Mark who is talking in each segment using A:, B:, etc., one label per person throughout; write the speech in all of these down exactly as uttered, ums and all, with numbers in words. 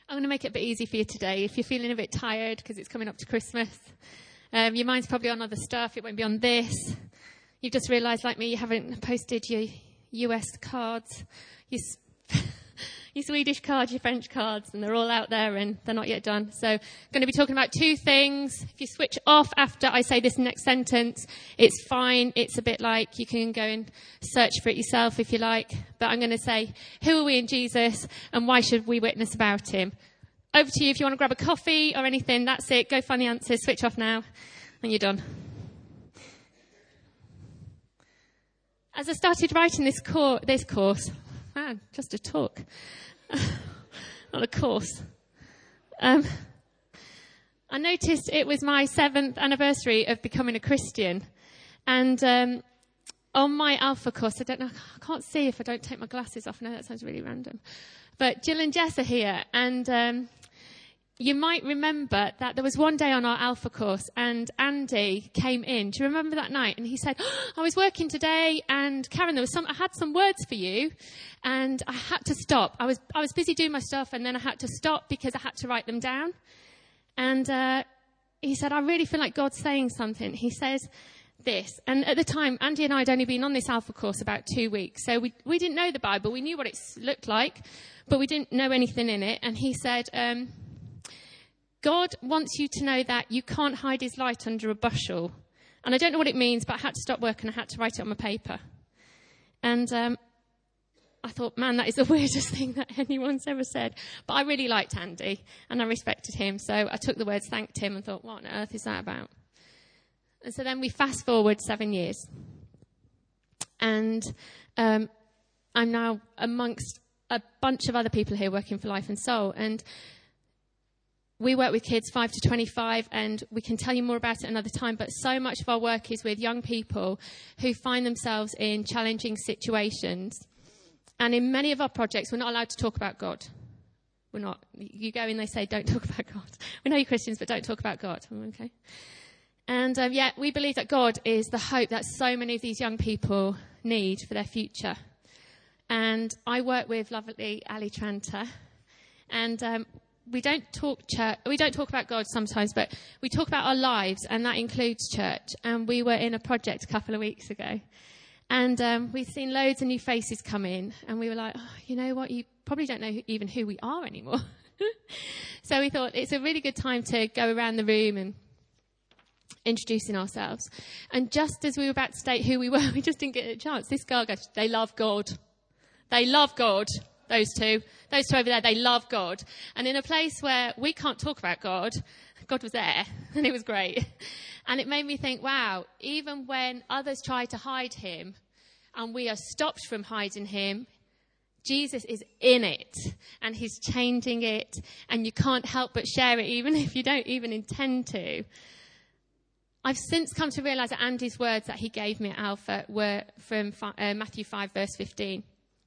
A: I'm going to make it a bit easy for you today. If you're feeling a bit tired because it's coming up to Christmas, um, your mind's probably on other stuff. It won't be on this. You've just realised, like me, you haven't posted your U S cards, your, your Swedish cards, your French cards, and they're all out there and they're not yet done. So I'm going to be talking about two things. If you switch off after I say this next sentence, it's fine. It's a bit like you can go and search for it yourself if you like. But I'm going to say, who are we in Jesus and why should we witness about him? Over to you if you want to grab a coffee or anything. That's it. Go find the answers. Switch off now and you're done. As I started writing this, cor- this course, man, just a talk, not a course, um, I noticed it was my seventh anniversary of becoming a Christian. And um, on my Alpha course, I don't know, I can't see if I don't take my glasses off. No, that sounds really random. But Jill and Jess are here, and um, you might remember that there was one day on our Alpha course and Andy came in. Do you remember that night? And he said, oh, I was working today and Karen, there was some, I had some words for you and I had to stop. I was, I was busy doing my stuff and then I had to stop because I had to write them down. And, uh, he said, I really feel like God's saying something. He says this. And at the time, Andy and I had only been on this Alpha course about two weeks. So we, we didn't know the Bible. We knew what it looked like, but we didn't know anything in it. And he said, um, God wants you to know that you can't hide his light under a bushel. And I don't know what it means, but I had to stop work and I had to write it on my paper. And um, I thought, man, that is the weirdest thing that anyone's ever said. But I really liked Andy and I respected him. So I took the words, thanked him and thought, what on earth is that about? And so then we fast forward seven years. And um, I'm now amongst a bunch of other people here working for Life and Soul. And we work with kids five to twenty-five, and we can tell you more about it another time, but so much of our work is with young people who find themselves in challenging situations. And in many of our projects, we're not allowed to talk about God. We're not. You go in, they say, don't talk about God. We know you're Christians, but don't talk about God. Okay. And um, yet we believe that God is the hope that so many of these young people need for their future. And I work with lovely Ali Tranter, and um, We don't talk church, we don't talk about God sometimes, but we talk about our lives, and that includes church. And we were in a project a couple of weeks ago, and um, we've seen loads of new faces come in, and we were like, oh, you know what, you probably don't know even who we are anymore. So we thought it's a really good time to go around the room and introducing ourselves. And just as we were about to state who we were, we just didn't get a chance. This girl goes, they love God. They love God. Those two, those two over there, they love God. And in a place where we can't talk about God, God was there, and it was great. And it made me think, wow, even when others try to hide him, and we are stopped from hiding him, Jesus is in it, and he's changing it, and you can't help but share it, even if you don't even intend to. I've since come to realise that Andy's words that he gave me at Alpha were from uh, Matthew five, verse fifteen.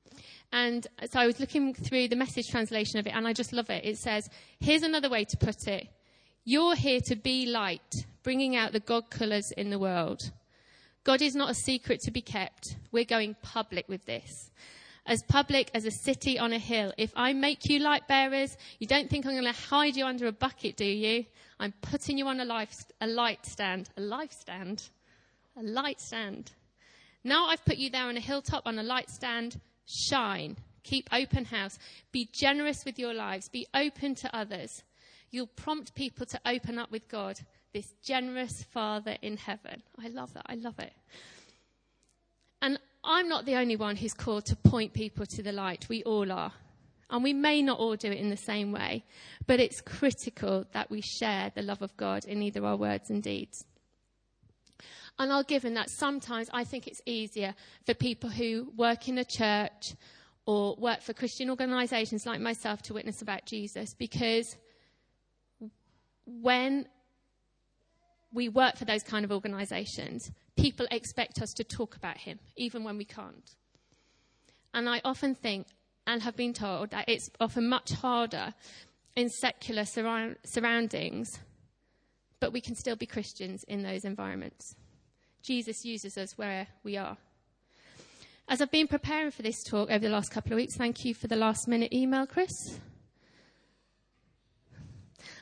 A: And so I was looking through the Message translation of it, and I just love it. It says, here's another way to put it. You're here to be light, bringing out the God colours in the world. God is not a secret to be kept. We're going public with this. As public as a city on a hill. If I make you light bearers, you don't think I'm going to hide you under a bucket, do you? I'm putting you on a, life, a light stand. A life stand? A light stand. Now I've put you there on a hilltop on a light stand. Shine. Keep open house. Be generous with your lives. Be open to others. You'll prompt people to open up with God, this generous Father in heaven. I love that. I love it. And I'm not the only one who's called to point people to the light. We all are. And we may not all do it in the same way, but it's critical that we share the love of God in either our words and deeds. And I'll give in that sometimes I think it's easier for people who work in a church or work for Christian organisations like myself to witness about Jesus, because when we work for those kind of organisations, people expect us to talk about him, even when we can't. And I often think, and have been told, that it's often much harder in secular surround- surroundings, but we can still be Christians in those environments. Jesus uses us where we are. As I've been preparing for this talk over the last couple of weeks, thank you for the last minute email, Chris.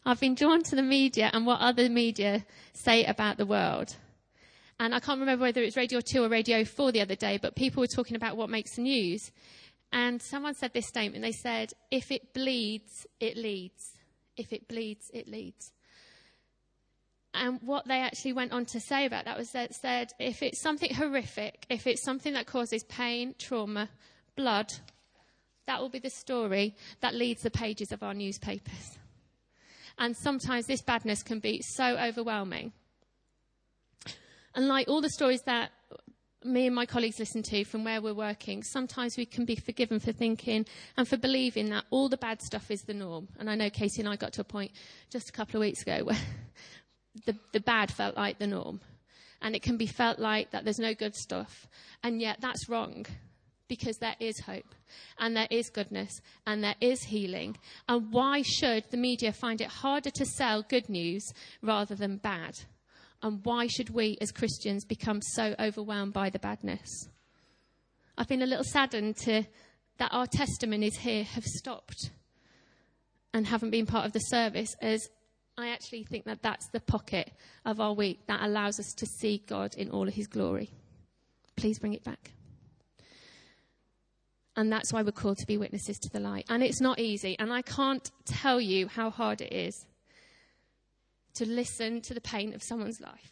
A: I've been drawn to the media and what other media say about the world. And I can't remember whether it was Radio two or Radio four the other day, but people were talking about what makes the news. And someone said this statement. They said, if it bleeds, it leads. If it bleeds, it leads. And what they actually went on to say about that was that said, if it's something horrific, if it's something that causes pain, trauma, blood, that will be the story that leads the pages of our newspapers. And sometimes this badness can be so overwhelming. And like all the stories that me and my colleagues listen to from where we're working, sometimes we can be forgiven for thinking and for believing that all the bad stuff is the norm. And I know Katie and I got to a point just a couple of weeks ago where the, the bad felt like the norm. And it can be felt like that there's no good stuff. And yet that's wrong, because there is hope and there is goodness and there is healing. And why should the media find it harder to sell good news rather than bad? And why should we as Christians become so overwhelmed by the badness? I've been a little saddened to, that our testimonies here have stopped and haven't been part of the service, as I actually think that that's the pocket of our week that allows us to see God in all of his glory. Please bring it back. And that's why we're called to be witnesses to the light. And it's not easy. And I can't tell you how hard it is to listen to the pain of someone's life.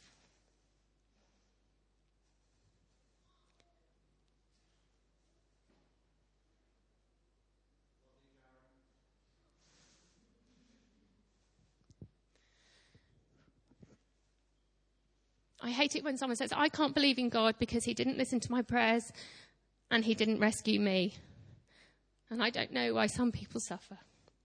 A: I hate it when someone says, I can't believe in God because he didn't listen to my prayers and he didn't rescue me. And I don't know why some people suffer.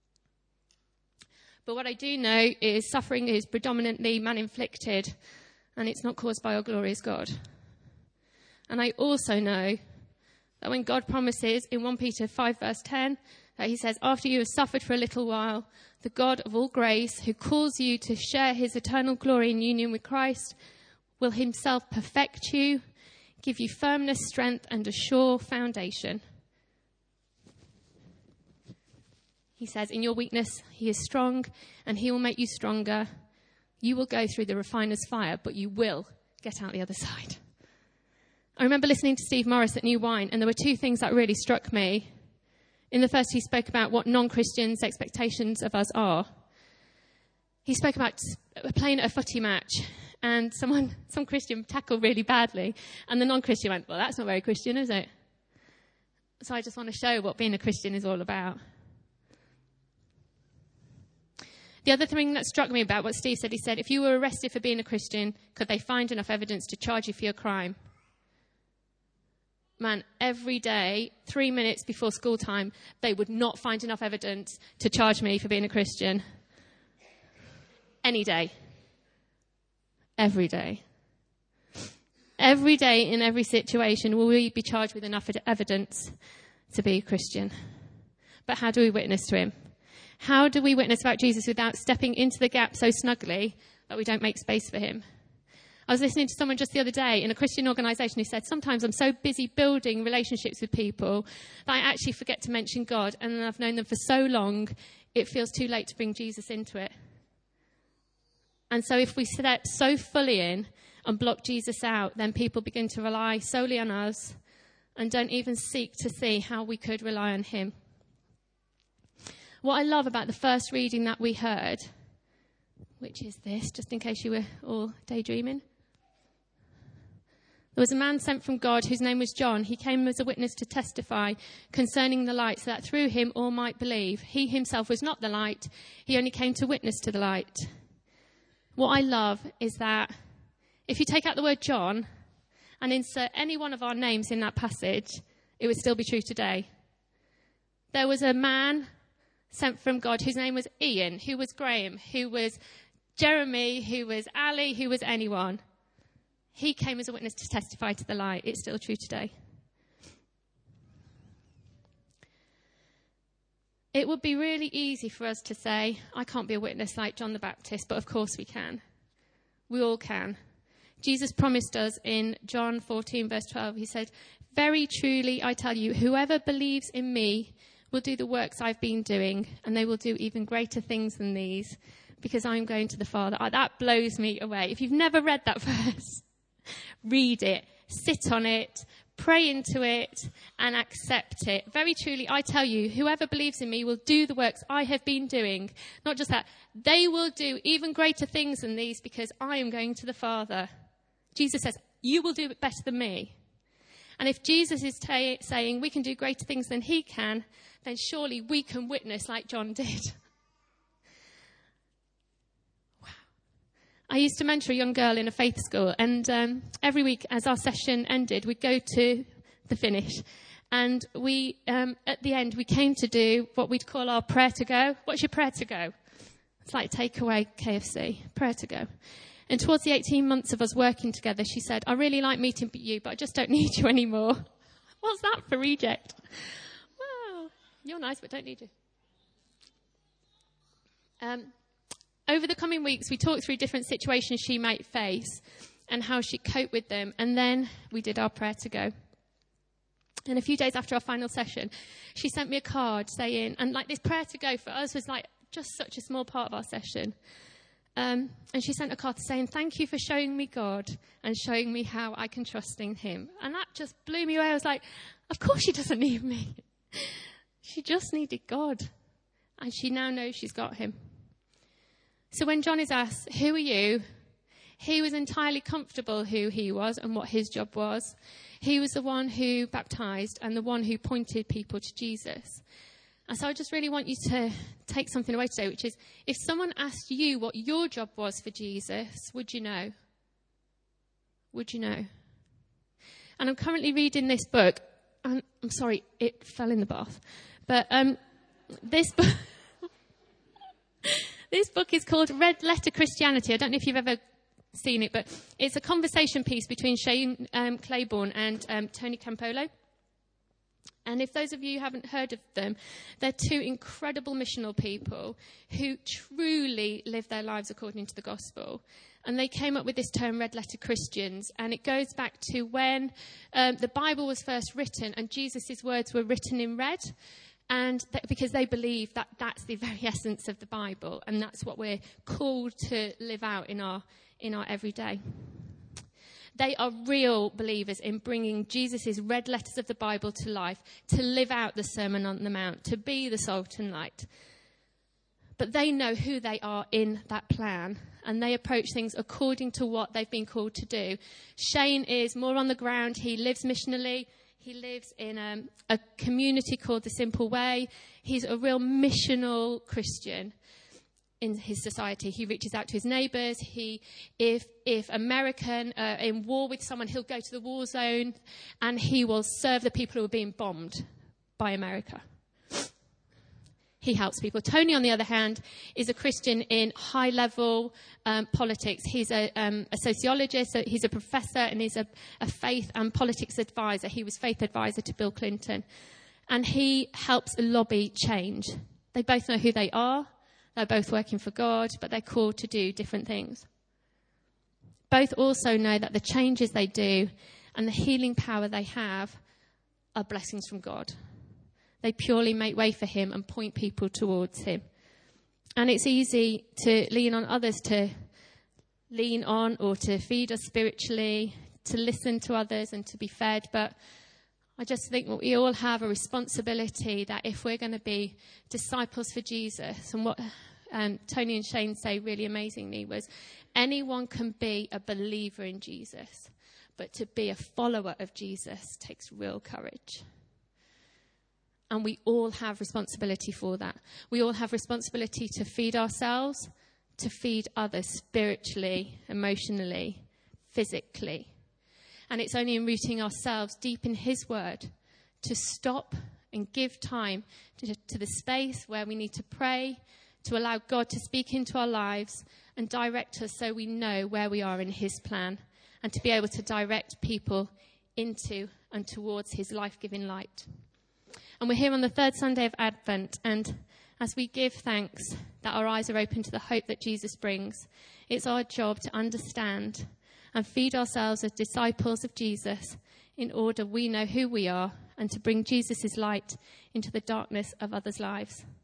A: But what I do know is suffering is predominantly man-inflicted, and it's not caused by our glorious God. And I also know that when God promises in First Peter five verse ten, that he says, after you have suffered for a little while, the God of all grace, who calls you to share his eternal glory in union with Christ, will himself perfect you, give you firmness, strength, and a sure foundation. He says, in your weakness, he is strong, and he will make you stronger. You will go through the refiner's fire, but you will get out the other side. I remember listening to Steve Morris at New Wine, and there were two things that really struck me. In the first, he spoke about what non-Christians' expectations of us are. He spoke about playing at a footy match, and someone, some Christian tackled really badly, and the non-Christian went, well, that's not very Christian, is it? So I just want to show what being a Christian is all about. The other thing that struck me about what Steve said, he said, if you were arrested for being a Christian, could they find enough evidence to charge you for your crime? Man, every day, three minutes before school time, they would not find enough evidence to charge me for being a Christian. Any day. Every day. Every day in every situation will we be charged with enough evidence to be a Christian. But how do we witness to him? How do we witness about Jesus without stepping into the gap so snugly that we don't make space for him? I was listening to someone just the other day in a Christian organisation who said, sometimes I'm so busy building relationships with people that I actually forget to mention God, and I've known them for so long, it feels too late to bring Jesus into it. And so if we step so fully in and block Jesus out, then people begin to rely solely on us and don't even seek to see how we could rely on him. What I love about the first reading that we heard, which is this, just in case you were all daydreaming. There was a man sent from God whose name was John. He came as a witness to testify concerning the light, so that through him all might believe. He himself was not the light. He only came to witness to the light. What I love is that if you take out the word John and insert any one of our names in that passage, it would still be true today. There was a man sent from God whose name was Ian, who was Graham, who was Jeremy, who was Ali, who was anyone. He came as a witness to testify to the light. It's still true today. It would be really easy for us to say, I can't be a witness like John the Baptist, but of course we can. We all can. Jesus promised us in John fourteen, verse twelve, he said, very truly I tell you, whoever believes in me will do the works I've been doing, and they will do even greater things than these, because I'm going to the Father. Oh, that blows me away. If you've never read that verse, read it, sit on it, pray into it, and accept it. Very truly, I tell you, whoever believes in me will do the works I have been doing. Not just that, they will do even greater things than these because I am going to the Father. Jesus says, you will do it better than me. And if Jesus is ta- saying we can do greater things than he can, then surely we can witness like John did. Wow. I used to mentor a young girl in a faith school, and um, every week as our session ended, we'd go to the finish. And we, um, at the end, we came to do what we'd call our prayer to go. What's your prayer to go? It's like takeaway K F C, prayer to go. And towards the eighteen months of us working together, she said, I really like meeting you, but I just don't need you anymore. What's that for reject? Wow, you're nice, but don't need you. Um, over the coming weeks, we talked through different situations she might face and how she'd cope with them. And then we did our prayer to go. And a few days after our final session, she sent me a card saying, and like this prayer to go for us was like just such a small part of our session. Um, and she sent a card saying, thank you for showing me God and showing me how I can trust in him. And that just blew me away. I was like, of course she doesn't need me. She just needed God. And she now knows she's got him. So when John is asked, who are you? He was entirely comfortable who he was and what his job was. He was the one who baptized and the one who pointed people to Jesus. And so I just really want you to take something away today, which is if someone asked you what your job was for Jesus, would you know? Would you know? And I'm currently reading this book. And I'm sorry, it fell in the bath. But um, this book, this book is called Red Letter Christianity. I don't know if you've ever seen it, but it's a conversation piece between Shane um, Claiborne and um, Tony Campolo. And if those of you haven't heard of them, they're two incredible missional people who truly live their lives according to the gospel. And they came up with this term, red letter Christians. And it goes back to when um, the Bible was first written and Jesus' words were written in red. And th- because they believe that that's the very essence of the Bible. And that's what we're called to live out in our in our everyday. They are real believers in bringing Jesus' red letters of the Bible to life, to live out the Sermon on the Mount, to be the salt and light. But they know who they are in that plan, and they approach things according to what they've been called to do. Shane is more on the ground. He lives missionally. He lives in um, a community called The Simple Way. He's a real missional Christian. In his society, he reaches out to his neighbours. He, if if American uh, in war with someone, he'll go to the war zone, and he will serve the people who are being bombed by America. He helps people. Tony, on the other hand, is a Christian in high-level um, politics. He's a, um, a sociologist. So he's a professor, and he's a, a faith and politics advisor. He was faith advisor to Bill Clinton, and he helps lobby change. They both know who they are. They're both working for God, but they're called to do different things. Both also know that the changes they do and the healing power they have are blessings from God. They purely make way for him and point people towards him. And it's easy to lean on others to lean on or to feed us spiritually, to listen to others and to be fed. But I just think we all have a responsibility that if we're going to be disciples for Jesus, and what um, Tony and Shane say really amazingly was anyone can be a believer in Jesus, but to be a follower of Jesus takes real courage. And we all have responsibility for that. We all have responsibility to feed ourselves, to feed others spiritually, emotionally, physically. And it's only in rooting ourselves deep in his word to stop and give time to, to the space where we need to pray, to allow God to speak into our lives and direct us so we know where we are in his plan, and to be able to direct people into and towards his life-giving light. And we're here on the third Sunday of Advent, and as we give thanks that our eyes are open to the hope that Jesus brings, it's our job to understand and feed ourselves as disciples of Jesus in order we know who we are and to bring Jesus' light into the darkness of others' lives.